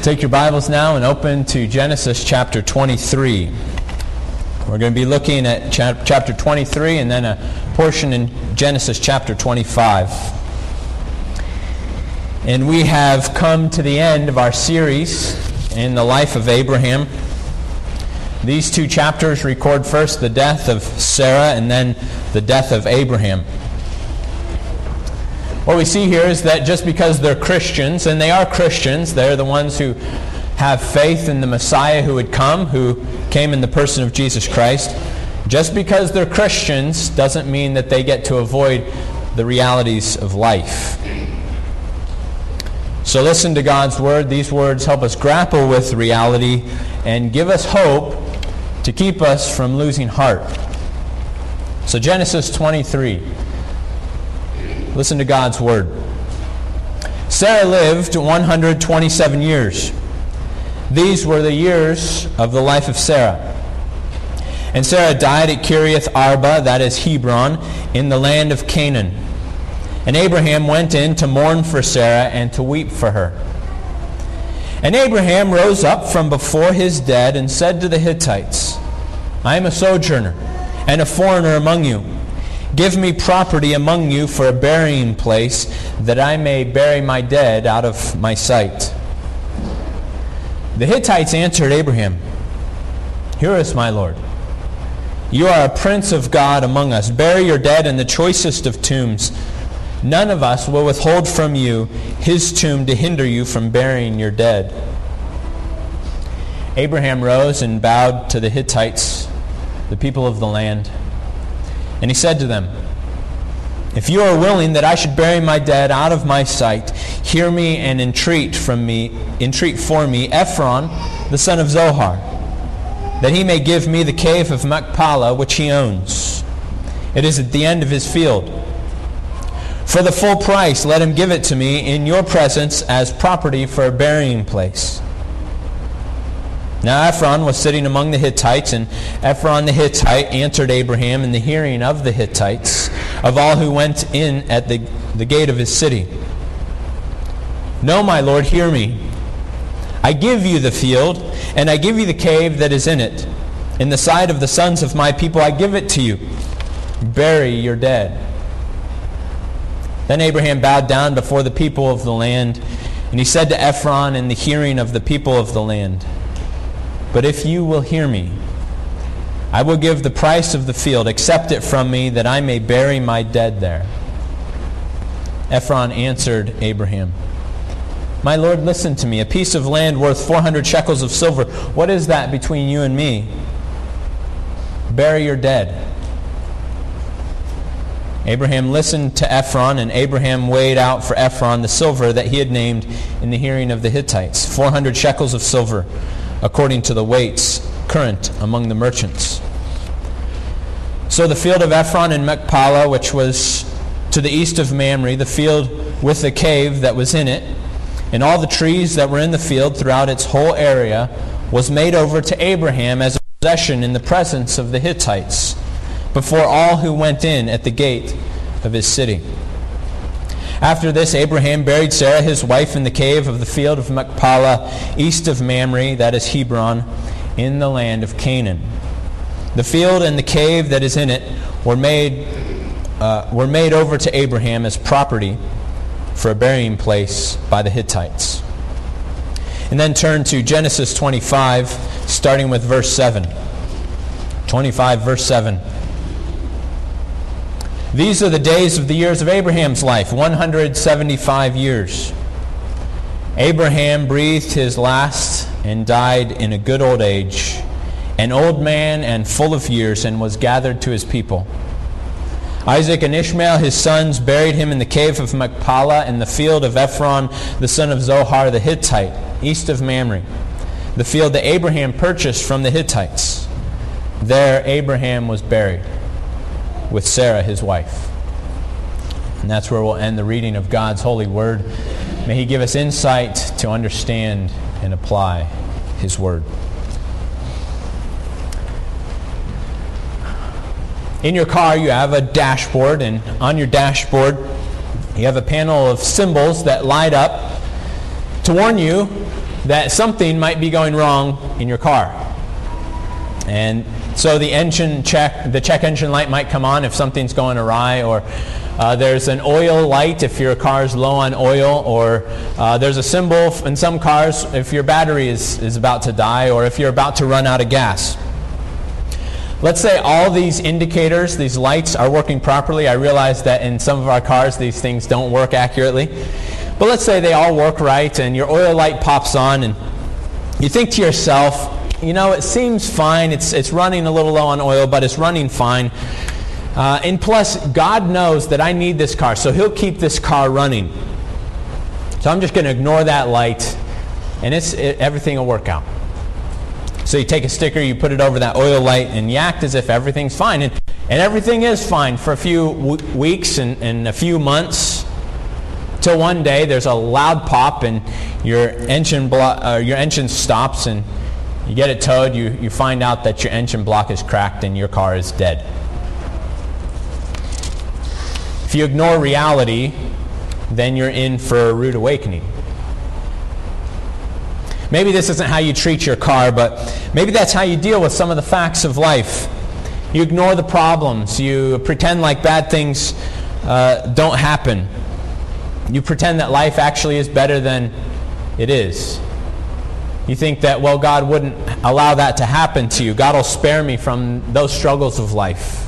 Take your Bibles now and open to Genesis chapter 23. We're going to be looking at chapter 23 and then a portion in Genesis chapter 25. And we have come to the end of our series in the life of Abraham. These two chapters record first the death of Sarah and then the death of Abraham. What we see here is that just because they're Christians, and they are Christians, they're the ones who have faith in the Messiah who would come, who came in the person of Jesus Christ. Just because they're Christians doesn't mean that they get to avoid the realities of life. So listen to God's Word. These words help us grapple with reality and give us hope to keep us from losing heart. So Genesis 23. Listen to God's Word. Sarah lived 127 years. These were the years of the life of Sarah. And Sarah died at Kiriath Arba, that is Hebron, in the land of Canaan. And Abraham went in to mourn for Sarah and to weep for her. And Abraham rose up from before his dead and said to the Hittites, I am a sojourner and a foreigner among you. Give me property among you for a burying place, that I may bury my dead out of my sight. The Hittites answered Abraham, Hear us, my Lord. You are a prince of God among us. Bury your dead in the choicest of tombs. None of us will withhold from you his tomb to hinder you from burying your dead. Abraham rose and bowed to the Hittites, the people of the land. And he said to them, If you are willing that I should bury my dead out of my sight, hear me and entreat for me Ephron, the son of Zohar, that he may give me the cave of Machpelah, which he owns. It is at the end of his field. For the full price, let him give it to me in your presence as property for a burying place. Now Ephron was sitting among the Hittites, and Ephron the Hittite answered Abraham in the hearing of the Hittites, of all who went in at the gate of his city. No, my lord, hear me. I give you the field, and I give you the cave that is in it. In the sight of the sons of my people I give it to you. Bury your dead. Then Abraham bowed down before the people of the land, and he said to Ephron in the hearing of the people of the land, But if you will hear me, I will give the price of the field. Accept it from me, that I may bury my dead there. Ephron answered Abraham, My lord, listen to me. A piece of land worth 400 shekels of silver. What is that between you and me? Bury your dead. Abraham listened to Ephron, and Abraham weighed out for Ephron the silver that he had named in the hearing of the Hittites, 400 shekels of silver, according to the weights current among the merchants. So the field of Ephron in Machpelah, which was to the east of Mamre, the field with the cave that was in it, and all the trees that were in the field throughout its whole area, was made over to Abraham as a possession in the presence of the Hittites, before all who went in at the gate of his city. After this, Abraham buried Sarah his wife in the cave of the field of Machpelah, east of Mamre, that is Hebron, in the land of Canaan. The field and the cave that is in it were made over to Abraham as property for a burying place by the Hittites. And then turn to Genesis 25, starting with verse 7. 25, verse 7. These are the days of the years of Abraham's life, 175 years. Abraham breathed his last and died in a good old age, an old man and full of years, and was gathered to his people. Isaac and Ishmael, his sons, buried him in the cave of Machpelah in the field of Ephron, the son of Zohar the Hittite, east of Mamre, the field that Abraham purchased from the Hittites. There Abraham was buried with Sarah his wife. And that's where we'll end the reading of God's holy word. May he give us insight to understand and apply his word. In your car you have a dashboard, and on your dashboard you have a panel of symbols that light up to warn you that something might be going wrong in your car. And so the check engine light might come on if something's going awry, or there's an oil light if your car's low on oil, or there's a symbol in some cars if your battery is about to die, or if you're about to run out of gas. Let's say all these indicators, these lights, are working properly. I realize that in some of our cars these things don't work accurately. But let's say they all work right and your oil light pops on and you think to yourself, it seems fine. It's running a little low on oil, but it's running fine. And plus, God knows that I need this car, so He'll keep this car running. So I'm just going to ignore that light, and everything will work out. So you take a sticker, you put it over that oil light, and you act as if everything's fine. And everything is fine for a few weeks and a few months, till one day there's a loud pop, and your engine stops, and you get it towed. You find out that your engine block is cracked, and your car is dead. If you ignore reality, then you're in for a rude awakening. Maybe this isn't how you treat your car, but maybe that's how you deal with some of the facts of life. You ignore the problems. You pretend like bad things don't happen. You pretend that life actually is better than it is. You think that, well, God wouldn't allow that to happen to you. God will spare me from those struggles of life.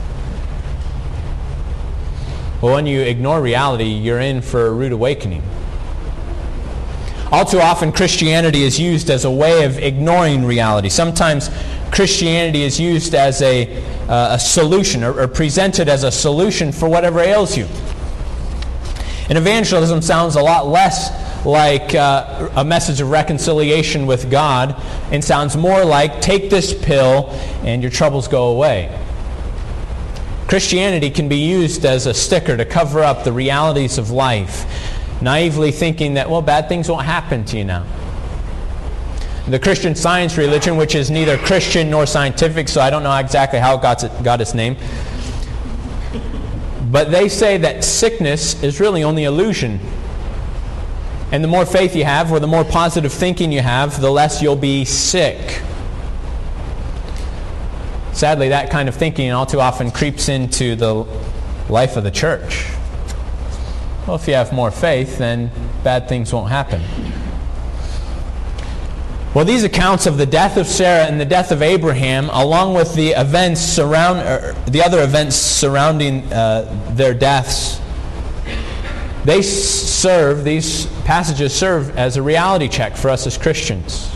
Well, when you ignore reality, you're in for a rude awakening. All too often, Christianity is used as a way of ignoring reality. Sometimes Christianity is used as a solution, or presented as a solution for whatever ails you. And evangelism sounds a lot less like a message of reconciliation with God, and sounds more like, take this pill and your troubles go away. Christianity can be used as a sticker to cover up the realities of life, naively thinking that, well, bad things won't happen to you now. The Christian Science religion, which is neither Christian nor scientific, so I don't know exactly how it got its name, but they say that sickness is really only illusion. And the more faith you have, or the more positive thinking you have, the less you'll be sick. Sadly, that kind of thinking all too often creeps into the life of the church. Well, if you have more faith, then bad things won't happen. Well, these accounts of the death of Sarah and the death of Abraham, along with the other events surrounding their deaths, these passages serve as a reality check for us as Christians.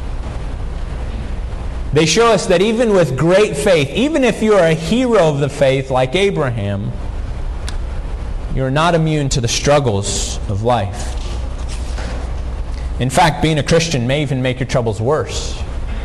They show us that even with great faith, even if you are a hero of the faith like Abraham, you're not immune to the struggles of life. In fact, being a Christian may even make your troubles worse.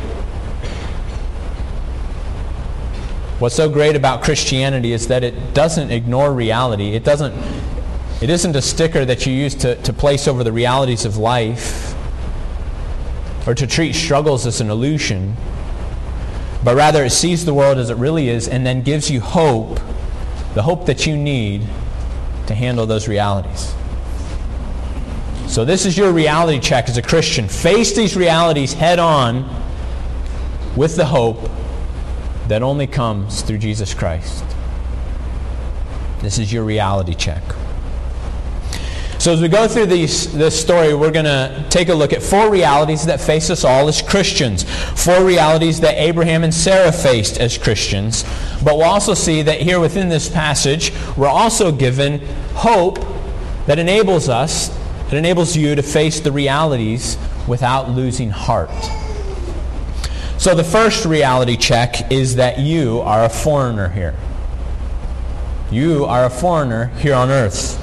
What's so great about Christianity is that it doesn't ignore reality. It isn't a sticker that you use to place over the realities of life, or to treat struggles as an illusion, but rather it sees the world as it really is and then gives you hope, the hope that you need to handle those realities. So this is your reality check as a Christian. Face these realities head on with the hope that only comes through Jesus Christ. This is your reality check. So as we go through this story, we're going to take a look at 4 realities that face us all as Christians. 4 realities that Abraham and Sarah faced as Christians. But we'll also see that here within this passage, we're also given hope that enables you to face the realities without losing heart. So the first reality check is that you are a foreigner here. You are a foreigner here on earth.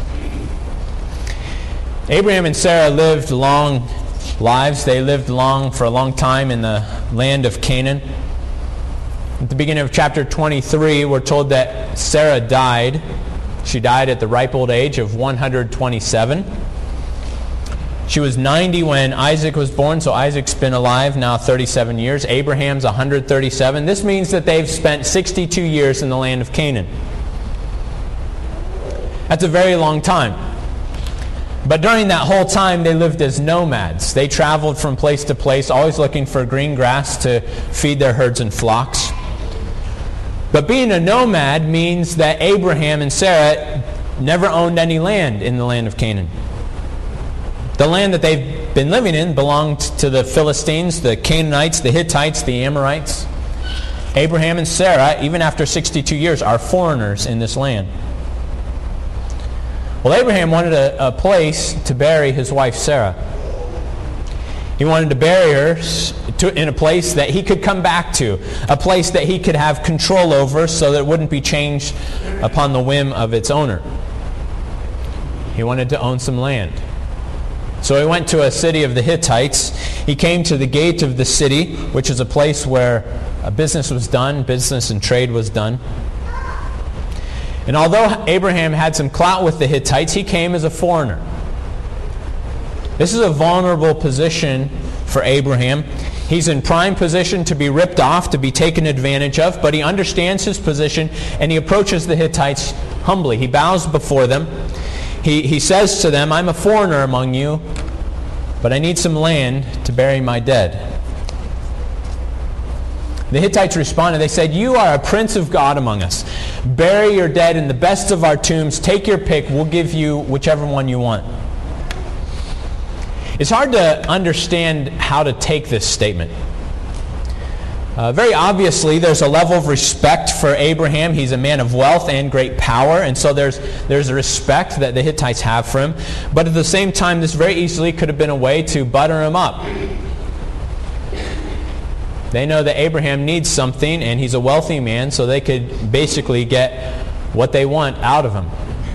Abraham and Sarah lived long lives. They lived for a long time in the land of Canaan. At the beginning of chapter 23, we're told that Sarah died. She died at the ripe old age of 127. She was 90 when Isaac was born, so Isaac's been alive now 37 years. Abraham's 137. This means that they've spent 62 years in the land of Canaan. That's a very long time. But during that whole time, they lived as nomads. They traveled from place to place, always looking for green grass to feed their herds and flocks. But being a nomad means that Abraham and Sarah never owned any land in the land of Canaan. The land that they've been living in belonged to the Philistines, the Canaanites, the Hittites, the Amorites. Abraham and Sarah, even after 62 years, are foreigners in this land. Well, Abraham wanted a place to bury his wife Sarah. He wanted to bury her in a place that he could come back to, a place that he could have control over so that it wouldn't be changed upon the whim of its owner. He wanted to own some land. So he went to a city of the Hittites. He came to the gate of the city, which is a place where business was done, business and trade was done. And although Abraham had some clout with the Hittites, he came as a foreigner. This is a vulnerable position for Abraham. He's in prime position to be ripped off, to be taken advantage of, but he understands his position and he approaches the Hittites humbly. He bows before them. He says to them, "I'm a foreigner among you, but I need some land to bury my dead." The Hittites responded. They said, "You are a prince of God among us. Bury your dead in the best of our tombs. Take your pick. We'll give you whichever one you want." It's hard to understand how to take this statement. Very obviously, there's a level of respect for Abraham. He's a man of wealth and great power, and so there's a respect that the Hittites have for him. But at the same time, this very easily could have been a way to butter him up. They know that Abraham needs something, and he's a wealthy man, so they could basically get what they want out of him.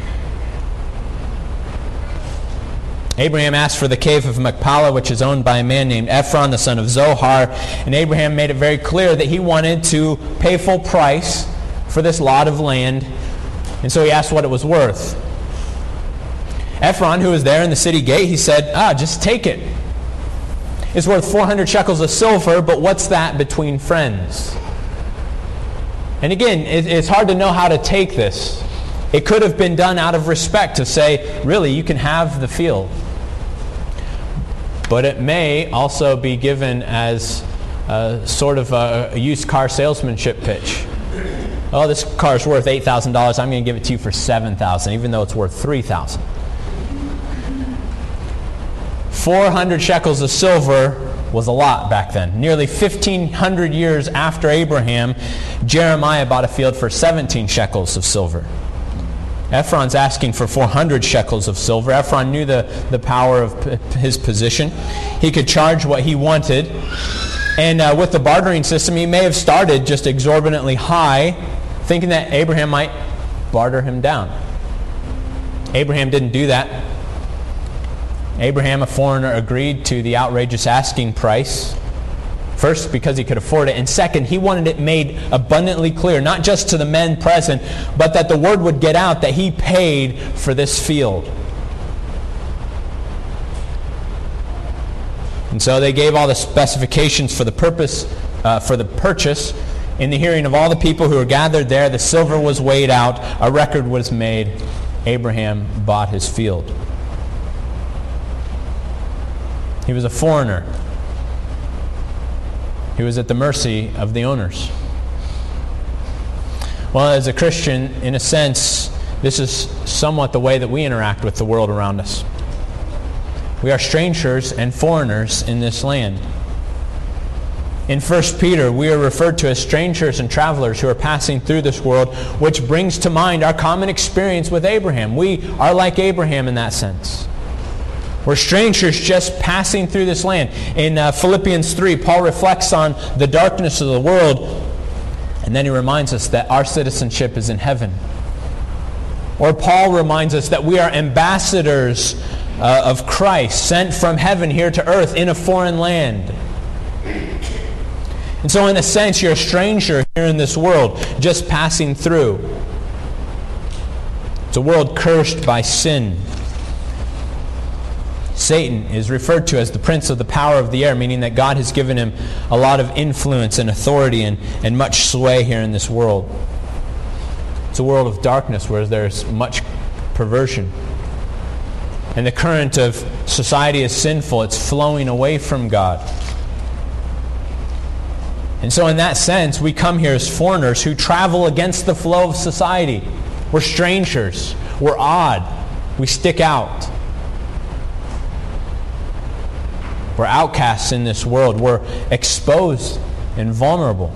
Abraham asked for the cave of Machpelah, which is owned by a man named Ephron, the son of Zohar, and Abraham made it very clear that he wanted to pay full price for this lot of land, and so he asked what it was worth. Ephron, who was there in the city gate, he said, just take it. It's worth 400 shekels of silver, but what's that between friends? And again, it's hard to know how to take this. It could have been done out of respect to say, really, you can have the field. But it may also be given as sort of a used car salesmanship pitch. Oh, this car's worth $8,000. I'm going to give it to you for $7,000, even though it's worth $3,000. 400 shekels of silver was a lot back then. Nearly 1,500 years after Abraham, Jeremiah bought a field for 17 shekels of silver. Ephron's asking for 400 shekels of silver. Ephron knew the power of his position. He could charge what he wanted. And with the bartering system, he may have started just exorbitantly high, thinking that Abraham might barter him down. Abraham didn't do that. Abraham, a foreigner, agreed to the outrageous asking price. First, because he could afford it. And second, he wanted it made abundantly clear, not just to the men present, but that the word would get out that he paid for this field. And so they gave all the specifications for the purchase. In the hearing of all the people who were gathered there, the silver was weighed out, a record was made. Abraham bought his field. He was a foreigner. He was at the mercy of the owners. Well, as a Christian, in a sense, this is somewhat the way that we interact with the world around us. We are strangers and foreigners in this land. In 1 Peter, we are referred to as strangers and travelers who are passing through this world, which brings to mind our common experience with Abraham. We are like Abraham in that sense. We're strangers just passing through this land. In Philippians 3, Paul reflects on the darkness of the world, and then he reminds us that our citizenship is in heaven. Or Paul reminds us that we are ambassadors of Christ, sent from heaven here to earth in a foreign land. And so in a sense, you're a stranger here in this world, just passing through. It's a world cursed by sin. Satan is referred to as the prince of the power of the air, meaning that God has given him a lot of influence and authority and much sway here in this world. It's a world of darkness where there's much perversion. and the current of society is sinful. It's flowing away from God. And so in that sense, we come here as foreigners who travel against the flow of society. We're strangers. We're odd. We stick out. We're outcasts in this world. We're exposed and vulnerable.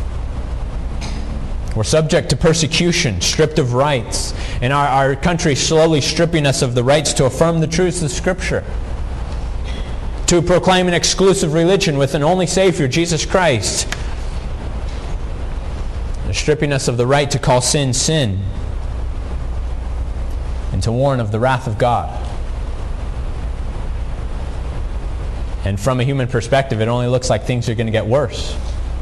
We're subject to persecution, stripped of rights. And our country is slowly stripping us of the rights to affirm the truths of Scripture, to proclaim an exclusive religion with an only Savior, Jesus Christ. They're stripping us of the right to call sin, sin, and to warn of the wrath of God. And from a human perspective, it only looks like things are going to get worse.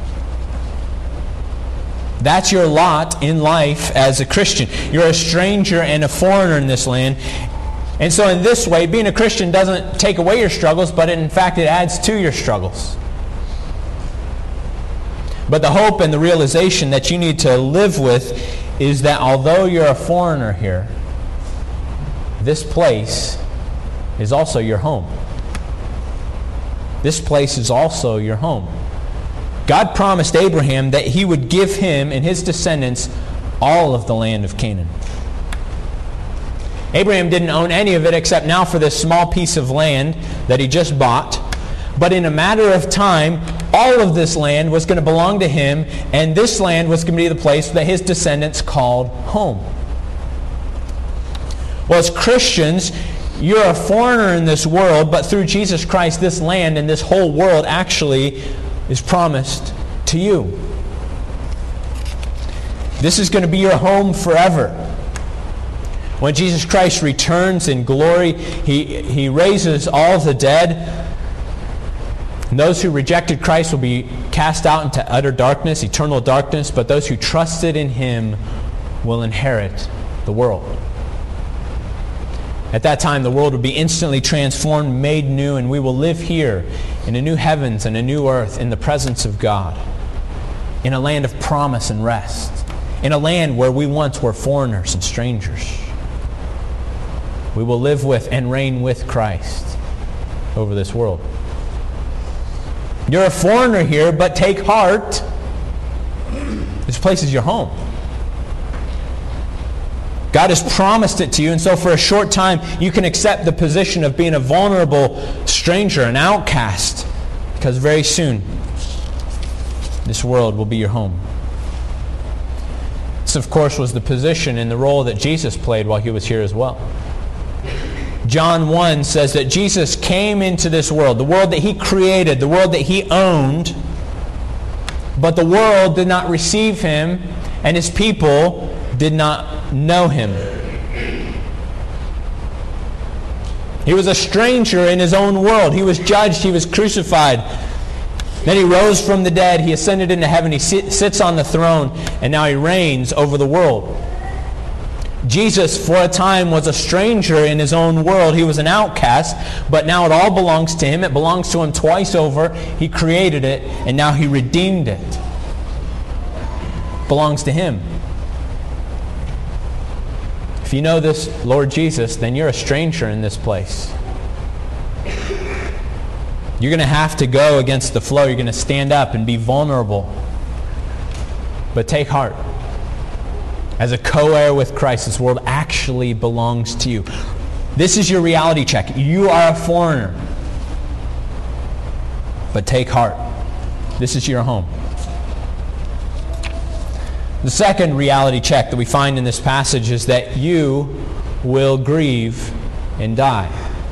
That's your lot in life as a Christian. You're a stranger and a foreigner in this land. And so in this way, being a Christian doesn't take away your struggles, but in fact it adds to your struggles. But the hope and the realization that you need to live with is that although you're a foreigner here, this place is also your home. This place is also your home. God promised Abraham that He would give him and his descendants all of the land of Canaan. Abraham didn't own any of it except now for this small piece of land that he just bought. But in a matter of time, all of this land was going to belong to him, and this land was going to be the place that his descendants called home. Well, as Christians, you're a foreigner in this world, but through Jesus Christ, this land and this whole world actually is promised to you. This is going to be your home forever. When Jesus Christ returns in glory, He raises all the dead. And those who rejected Christ will be cast out into utter darkness, eternal darkness, but those who trusted in Him will inherit the world. At that time, the world will be instantly transformed, made new, and we will live here in a new heavens and a new earth in the presence of God, in a land of promise and rest, in a land where we once were foreigners and strangers. We will live with and reign with Christ over this world. You're a foreigner here, but take heart. This place is your home. God has promised it to you, and so for a short time you can accept the position of being a vulnerable stranger, an outcast, because very soon this world will be your home. This, of course, was the position and the role that Jesus played while He was here as well. John 1 says that Jesus came into this world, the world that He created, the world that He owned, but the world did not receive Him, and His people did not know Him. He was a stranger in His own world. He was judged. He was crucified. Then He rose from the dead. He ascended into heaven. He sits on the throne, and now He reigns over the world. Jesus, for a time, was a stranger in His own world. He was an outcast, but now it all belongs to Him. It belongs to Him twice over. He created it, and now He redeemed it. It belongs to Him. If you know this Lord Jesus, then you're a stranger in this place. You're going to have to go against the flow. You're going to stand up and be vulnerable. But take heart. As a co-heir with Christ, this world actually belongs to you. This is your reality check. You are a foreigner. But take heart. This is your home. The second reality check that we find in this passage is that you will grieve and die.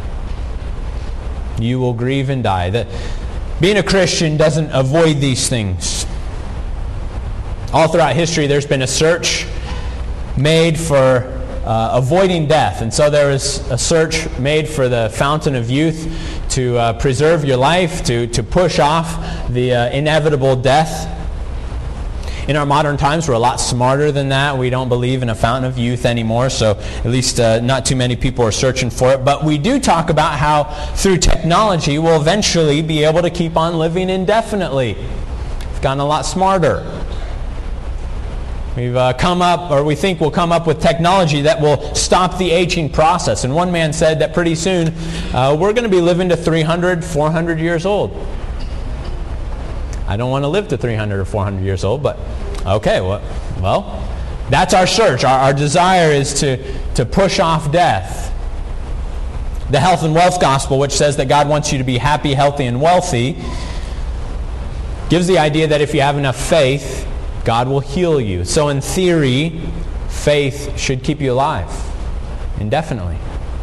You will grieve and die. Being a Christian doesn't avoid these things. All throughout history, there's been a search made for avoiding death. And so there is a search made for the fountain of youth to preserve your life, to push off the inevitable death. In our modern times, we're a lot smarter than that. We don't believe in a fountain of youth anymore, so at least not too many people are searching for it. But we do talk about how through technology we'll eventually be able to keep on living indefinitely. We've gotten a lot smarter. We've come up, or we think we'll come up with technology that will stop the aging process. And one man said that pretty soon we're going to be living to 300, 400 years old. I don't want to live to 300 or 400 years old, but okay, well, that's our search. Our desire is to push off death. The health and wealth gospel, which says that God wants you to be happy, healthy, and wealthy, gives the idea that if you have enough faith, God will heal you. So in theory, faith should keep you alive indefinitely.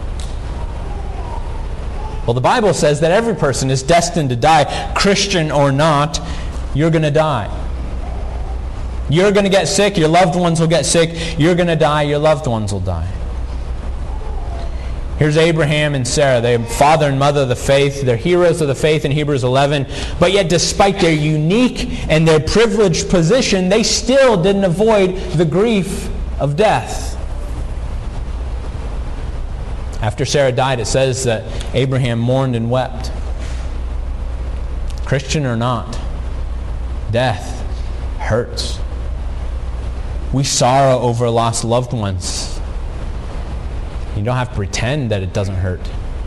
Well, the Bible says that every person is destined to die. Christian or not, you're going to die. You're going to get sick, your loved ones will get sick. You're going to die, your loved ones will die. Here's Abraham and Sarah. They're father and mother of the faith. They're heroes of the faith in Hebrews 11. But yet, despite their unique and their privileged position, they still didn't avoid the grief of death. After Sarah died, it says that Abraham mourned and wept. Christian or not, death hurts. We sorrow over lost loved ones. You don't have to pretend that it doesn't hurt.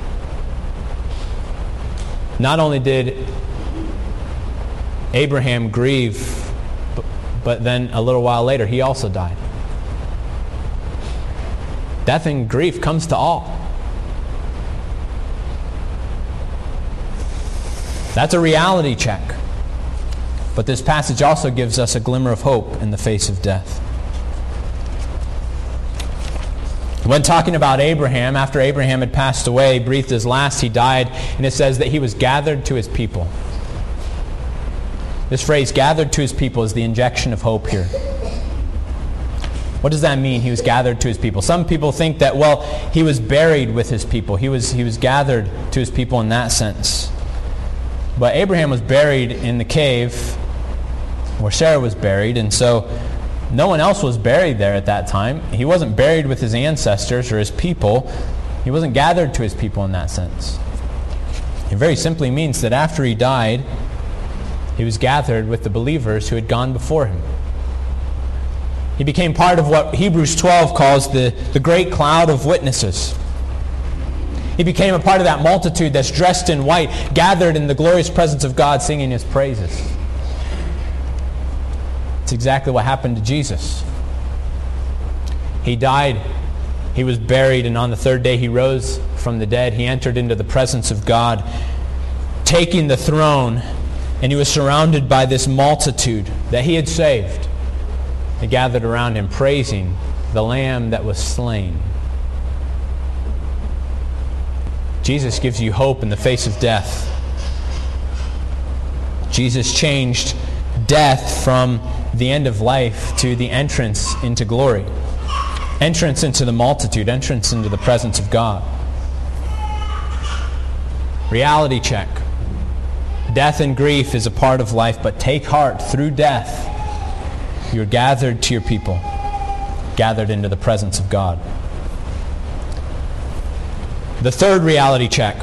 Not only did Abraham grieve, but then a little while later, he also died. Death and grief comes to all. That's a reality check. But this passage also gives us a glimmer of hope in the face of death. When talking about Abraham, after Abraham had passed away, breathed his last, he died, and it says that he was gathered to his people. This phrase, gathered to his people, is the injection of hope here. What does that mean, he was gathered to his people? Some people think that, well, he was buried with his people. He was gathered to his people in that sense. But Abraham was buried in the cave where Sarah was buried, and so no one else was buried there at that time. He wasn't buried with his ancestors or his people. He wasn't gathered to his people in that sense. It very simply means that after he died, he was gathered with the believers who had gone before him. He became part of what Hebrews 12 calls the great cloud of witnesses. He became a part of that multitude that's dressed in white, gathered in the glorious presence of God, singing his praises. It's exactly what happened to Jesus. He died, he was buried, and on the third day he rose from the dead. He entered into the presence of God, taking the throne, and he was surrounded by this multitude that he had saved. They gathered around him, praising the Lamb that was slain. Jesus gives you hope in the face of death. Jesus changed death from the end of life to the entrance into glory. Entrance into the multitude, entrance into the presence of God. Reality check. Death and grief is a part of life, but take heart, through death, you're gathered to your people, gathered into the presence of God. The third reality check.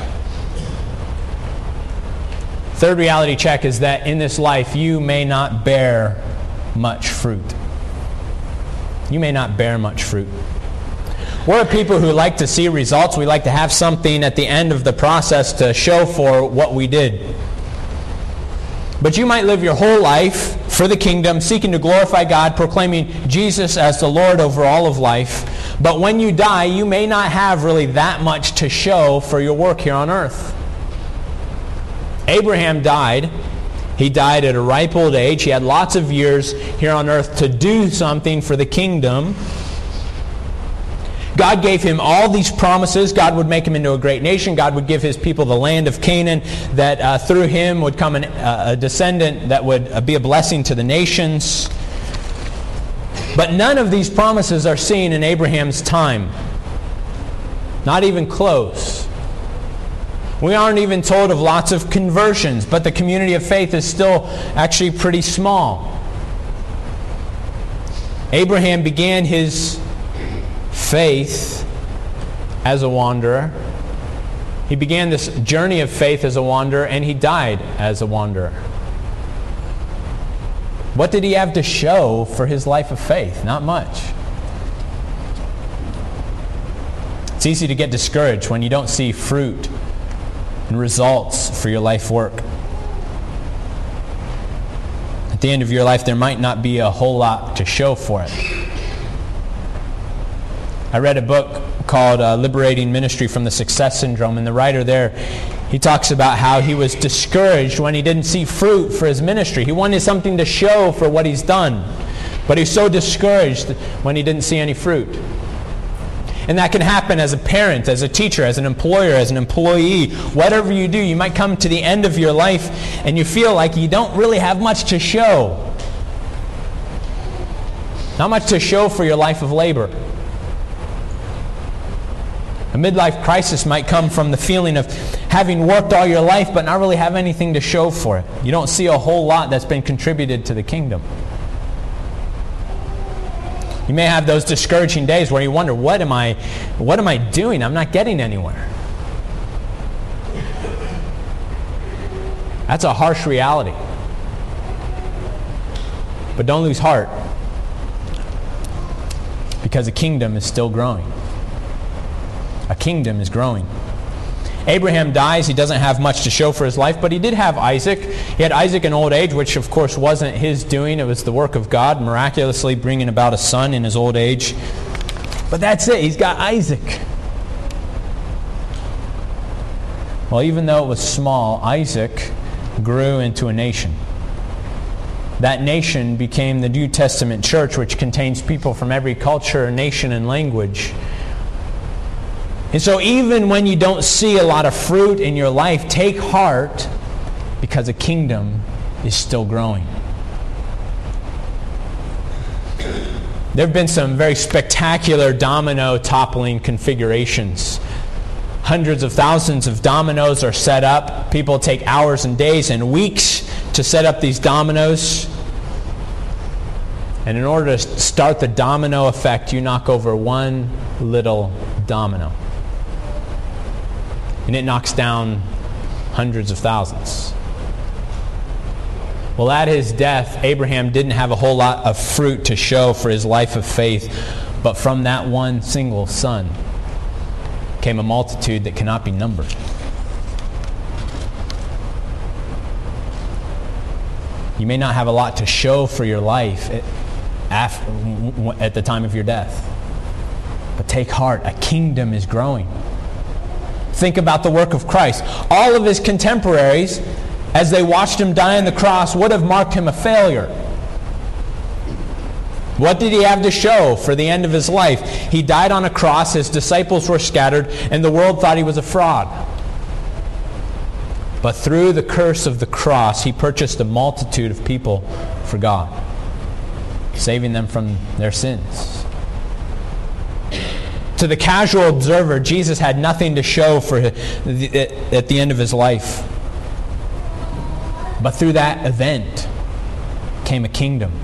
Third reality check is that in this life you may not bear much fruit. You may not bear much fruit. We're people who like to see results. We like to have something at the end of the process to show for what we did. But you might live your whole life for the kingdom, seeking to glorify God, proclaiming Jesus as the Lord over all of life. But when you die, you may not have really that much to show for your work here on earth. Abraham died. He died at a ripe old age. He had lots of years here on earth to do something for the kingdom. God gave him all these promises. God would make him into a great nation. God would give his people the land of Canaan, that through him would come a descendant that would be a blessing to the nations. But none of these promises are seen in Abraham's time. Not even close. We aren't even told of lots of conversions, but the community of faith is still actually pretty small. Abraham began his faith as a wanderer. He began this journey of faith as a wanderer, and he died as a wanderer. What did he have to show for his life of faith? Not much. It's easy to get discouraged when you don't see fruit and results for your life work. At the end of your life, there might not be a whole lot to show for it. I read a book called Liberating Ministry from the Success Syndrome, and the writer there, he talks about how he was discouraged when he didn't see fruit for his ministry. He wanted something to show for what he's done, but he's so discouraged when he didn't see any fruit. And that can happen as a parent, as a teacher, as an employer, as an employee. Whatever you do, you might come to the end of your life and you feel like you don't really have much to show. Not much to show for your life of labor. A midlife crisis might come from the feeling of having worked all your life but not really have anything to show for it. You don't see a whole lot that's been contributed to the kingdom. You may have those discouraging days where you wonder, what am I doing? I'm not getting anywhere. That's a harsh reality. But don't lose heart, because the kingdom is still growing. A kingdom is growing. Abraham dies. He doesn't have much to show for his life, but he did have Isaac. He had Isaac in old age, which of course wasn't his doing. It was the work of God, miraculously bringing about a son in his old age. But that's it. He's got Isaac. Well, even though it was small, Isaac grew into a nation. That nation became the New Testament church, which contains people from every culture, nation, and language. And so even when you don't see a lot of fruit in your life, take heart, because a kingdom is still growing. There have been some very spectacular domino toppling configurations. Hundreds of thousands of dominoes are set up. People take hours and days and weeks to set up these dominoes. And in order to start the domino effect, you knock over one little domino. And it knocks down hundreds of thousands. Well, at his death, Abraham didn't have a whole lot of fruit to show for his life of faith, but from that one single son came a multitude that cannot be numbered. You may not have a lot to show for your life at the time of your death, but take heart, a kingdom is growing. Think about the work of Christ. All of his contemporaries, as they watched him die on the cross, would have marked him a failure. What did he have to show for the end of his life? He died on a cross, his disciples were scattered, and the world thought he was a fraud. But through the curse of the cross, he purchased a multitude of people for God, saving them from their sins. To the casual observer, Jesus had nothing to show for at the end of his life. But through that event came a kingdom.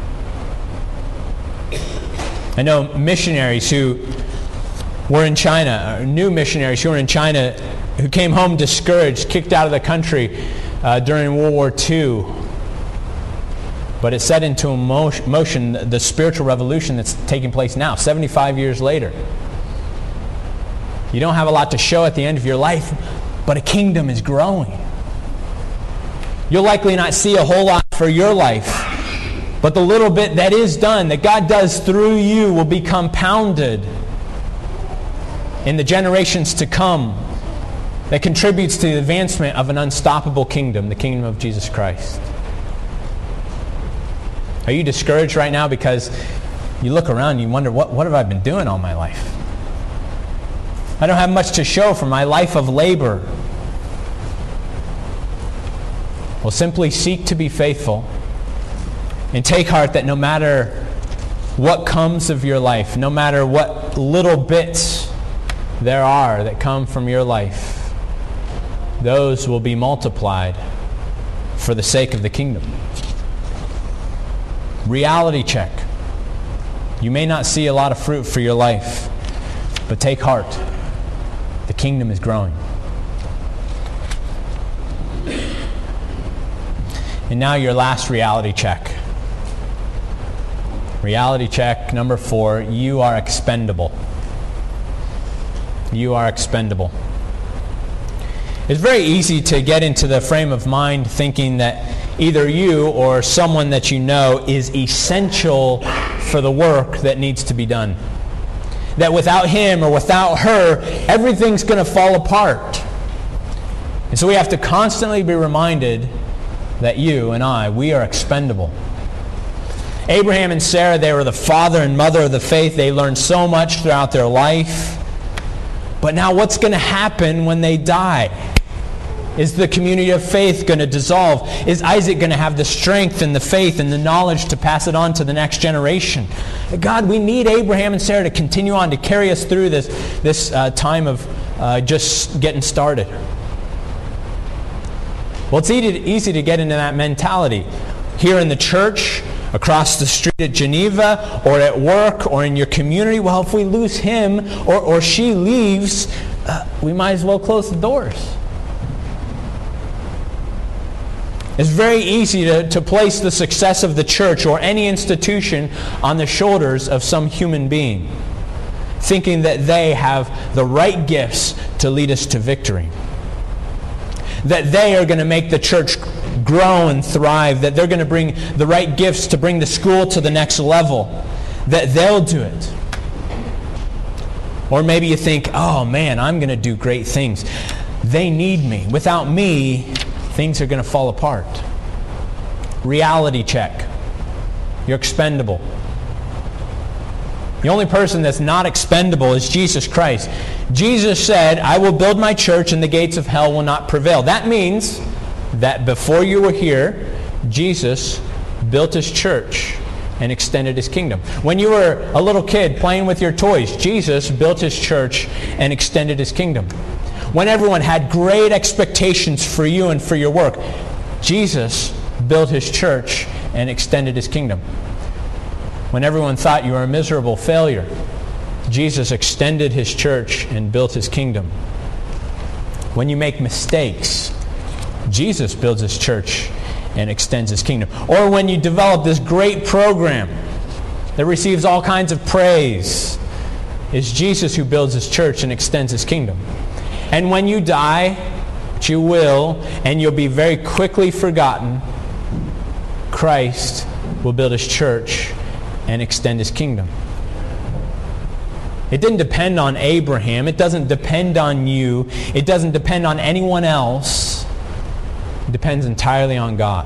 I know missionaries who were in China, or new missionaries who were in China, who came home discouraged, kicked out of the country during World War II. But it set into motion the spiritual revolution that's taking place now, 75 years later. You don't have a lot to show at the end of your life, but a kingdom is growing. You'll likely not see a whole lot for your life, but the little bit that is done, that God does through you, will be compounded in the generations to come, that contributes to the advancement of an unstoppable kingdom, the kingdom of Jesus Christ. Are you discouraged right now because you look around and you wonder, what have I been doing all my life? I don't have much to show for my life of labor. Well, simply seek to be faithful and take heart that no matter what comes of your life, no matter what little bits there are that come from your life, those will be multiplied for the sake of the kingdom. Reality check. You may not see a lot of fruit for your life, but take heart. The kingdom is growing. And now your last reality check. Reality check number 4, you are expendable. You are expendable. It's very easy to get into the frame of mind thinking that either you or someone that you know is essential for the work that needs to be done. That without him or without her, everything's going to fall apart. And so we have to constantly be reminded that you and I, we are expendable. Abraham and Sarah, they were the father and mother of the faith. They learned so much throughout their life. But now what's going to happen when they die? Is the community of faith going to dissolve? Is Isaac going to have the strength and the faith and the knowledge to pass it on to the next generation? God, we need Abraham and Sarah to continue on, to carry us through this time of just getting started. Well, it's easy to get into that mentality. Here in the church, across the street at Geneva, or at work, or in your community, well, if we lose him or she leaves, we might as well close the doors. It's very easy to place the success of the church or any institution on the shoulders of some human being, thinking that they have the right gifts to lead us to victory. That they are going to make the church grow and thrive, that they're going to bring the right gifts to bring the school to the next level, that they'll do it. Or maybe you think, oh man, I'm going to do great things. They need me. Without me, things are going to fall apart. Reality check. You're expendable. The only person that's not expendable is Jesus Christ. Jesus said, I will build my church and the gates of hell will not prevail. That means that before you were here, Jesus built his church and extended his kingdom. When you were a little kid playing with your toys, Jesus built his church and extended his kingdom. When everyone had great expectations for you and for your work, Jesus built his church and extended his kingdom. When everyone thought you were a miserable failure, Jesus extended his church and built his kingdom. When you make mistakes, Jesus builds his church and extends his kingdom. Or when you develop this great program that receives all kinds of praise, it's Jesus who builds his church and extends his kingdom. And when you die, which you will, and you'll be very quickly forgotten, Christ will build his church and extend his kingdom. It didn't depend on Abraham. It doesn't depend on you. It doesn't depend on anyone else. It depends entirely on God.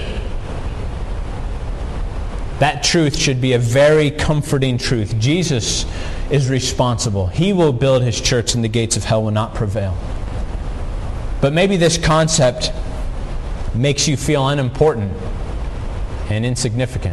That truth should be a very comforting truth. Jesus is responsible. He will build his church and the gates of hell will not prevail. But maybe this concept makes you feel unimportant and insignificant.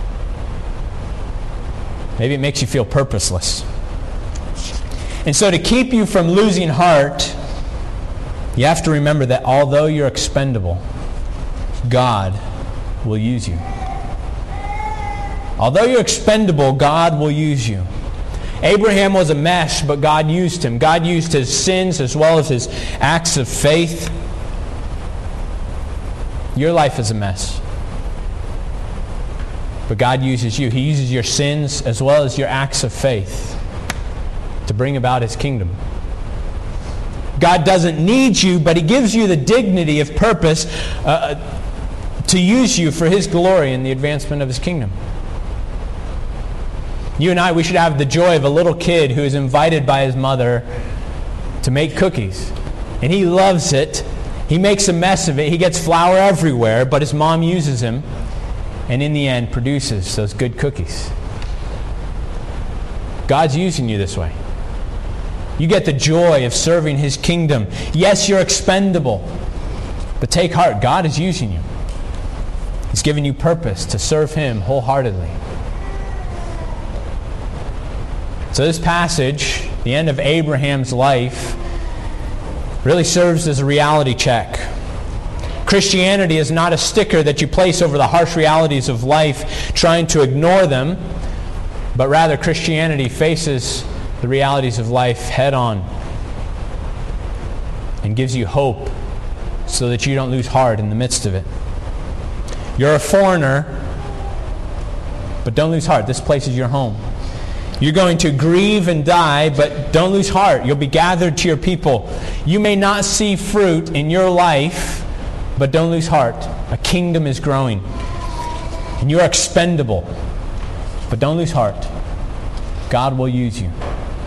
Maybe it makes you feel purposeless. And so to keep you from losing heart, you have to remember that although you're expendable, God will use you. Although you're expendable, God will use you. Abraham was a mess, but God used him. God used his sins as well as his acts of faith. Your life is a mess, but God uses you. He uses your sins as well as your acts of faith to bring about his kingdom. God doesn't need you, but he gives you the dignity of purpose to use you for his glory and the advancement of his kingdom. You and I, we should have the joy of a little kid who is invited by his mother to make cookies. And he loves it. He makes a mess of it. He gets flour everywhere, but his mom uses him and in the end produces those good cookies. God's using you this way. You get the joy of serving his kingdom. Yes, you're expendable, but take heart. God is using you. He's given you purpose to serve him wholeheartedly. So this passage, the end of Abraham's life, really serves as a reality check. Christianity is not a sticker that you place over the harsh realities of life, trying to ignore them, but rather Christianity faces the realities of life head on and gives you hope so that you don't lose heart in the midst of it. You're a foreigner, but don't lose heart. This place is your home. You're going to grieve and die, but don't lose heart. You'll be gathered to your people. You may not see fruit in your life, but don't lose heart. A kingdom is growing. And you are expendable, but don't lose heart. God will use you.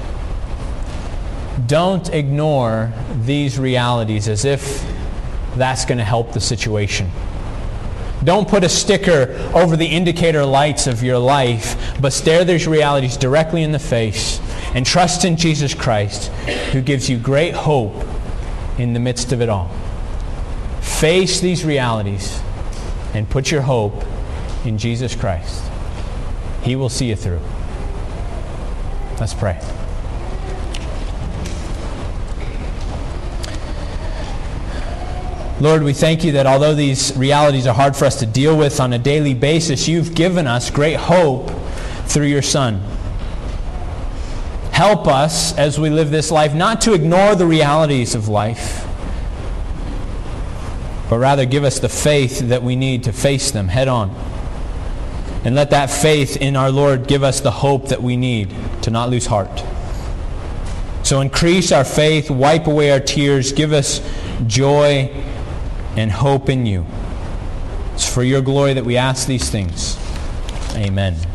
Don't ignore these realities as if that's going to help the situation. Don't put a sticker over the indicator lights of your life, but stare these realities directly in the face and trust in Jesus Christ, who gives you great hope in the midst of it all. Face these realities and put your hope in Jesus Christ. He will see you through. Let's pray. Lord, we thank you that although these realities are hard for us to deal with on a daily basis, you've given us great hope through your Son. Help us as we live this life not to ignore the realities of life, but rather give us the faith that we need to face them head on. And let that faith in our Lord give us the hope that we need to not lose heart. So increase our faith, wipe away our tears, give us joy and hope in you. It's for your glory that we ask these things. Amen.